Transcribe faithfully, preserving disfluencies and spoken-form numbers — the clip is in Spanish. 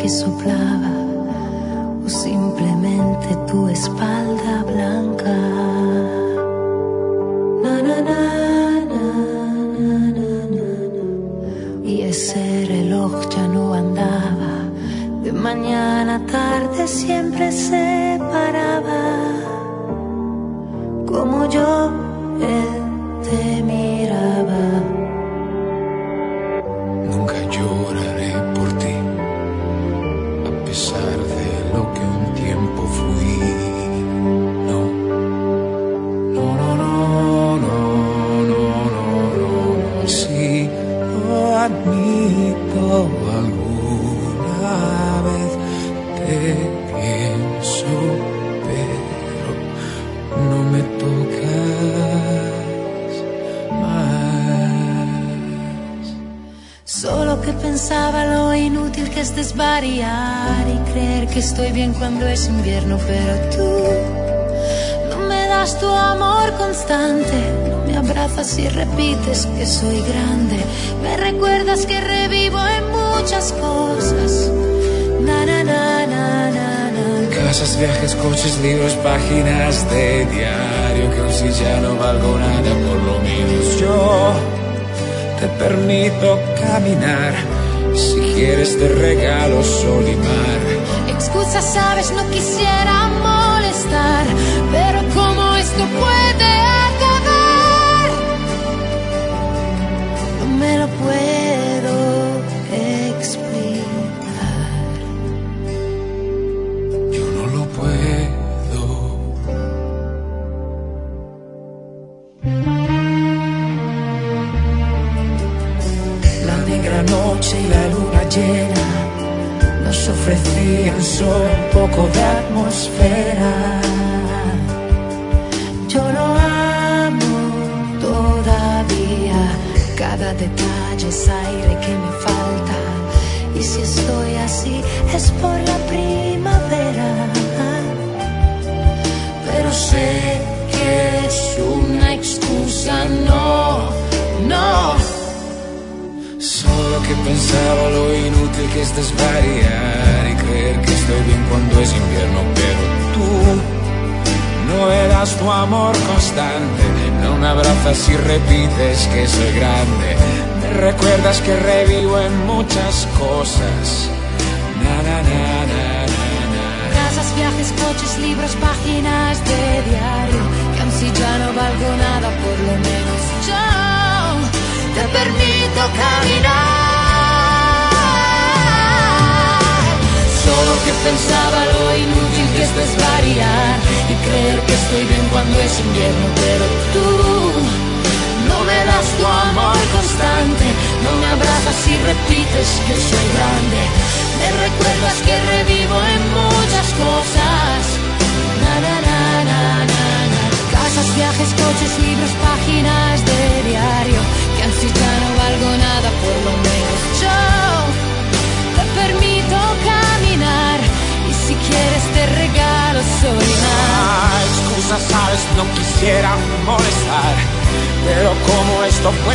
que soplaba o simplemente tu espalda blanca. Na, na, na, na, na, na, na. Y ese reloj ya no andaba, de mañana a tarde siempre se paraba. Como yo, él te miraba. Nunca lloraré por ti, a pesar de lo que un tiempo fui. No, no, no, no, no, no, no, no. Sí, lo admito, alguna vez te pienso, pero no me tocas más. Solo que pensaba lo inútil que es desvariar y creer que estoy bien cuando es invierno, pero tú no me das tu amor constante, no me abrazas y repites que soy grande, me recuerdas que revivo en muchas cosas. Na, na, na, na, na, na. Casas, viajes, coches, libros, páginas de diario, que hoy si ya no valgo nada, por lo menos yo te permito caminar. Si quieres te regalo sol y mar. Excusas, sabes, no quisiera molestar, pero ¿cómo esto puede acabar? No me lo puedo explicar. Yo no lo puedo. La negra noche y la luna llena nos ofrecían solo un poco de atmósfera. Yo lo amo todavía, cada detalle es aire que me falta, y si estoy así es por la primavera. Pero sé que es una excusa, no, no. Solo que pensaba lo inútil que es desvariar y creer que estoy bien cuando es invierno, pero tú no me das tu amor constante, no me abrazas y repites que soy grande, me recuerdas que revivo en muchas cosas. Na, na, na, na, na, na. Casas, viajes, coches, libros, páginas de diario, que aun si ya no valgo nada, por lo menos yo te permito caminar. Solo que pensaba lo inútil que es desvariar y creer que estoy bien cuando es invierno, pero tú no me das tu amor constante, no me abrazas y repites que soy grande, me recuerdas que revivo en muchas cosas. Na, na, na, na, na, na. Casas, viajes, coches, libros, páginas de diario, que así ya no valgo nada, por lo menos yo te permito caminar, y si quieres te regalo sol y mar. Ah, excusas, sabes, no quisiera molestar, pero como esto puede